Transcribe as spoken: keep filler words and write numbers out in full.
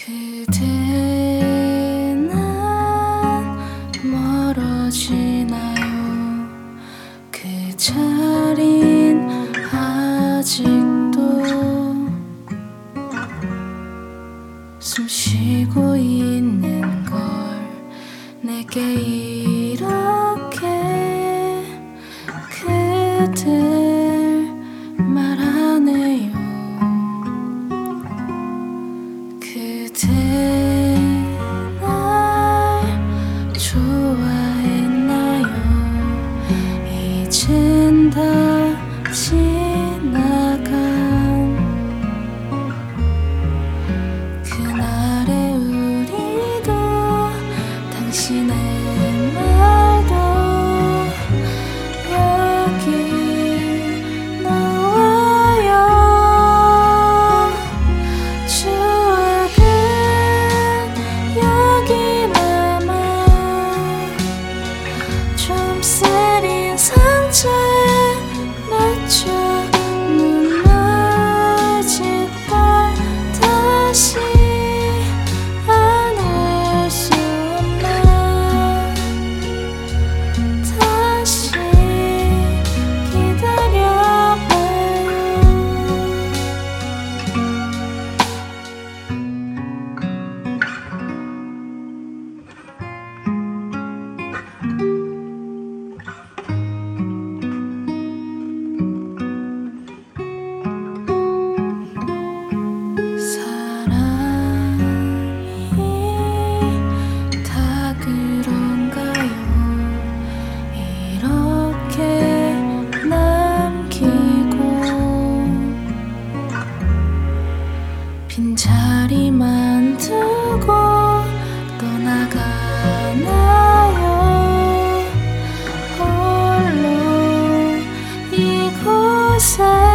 그대 난 멀어지나요? 그 자린 아직도 숨쉬고 있는 걸 내게 이렇게 그댈 말하네요. 그대 날 좋아했나요? 이젠 다 지나간 그날의 우리도 당신의 말도 여기 나와요. 추억은 여기 남아 좀 쓰린 상처에 맺혀 눈물 짓다 다시 안을 수 없나. 다시 기다려봐요. 사랑이 다 그런가요? 이렇게 남기고 빈자리만 두고 떠나가나요? 홀로 이곳에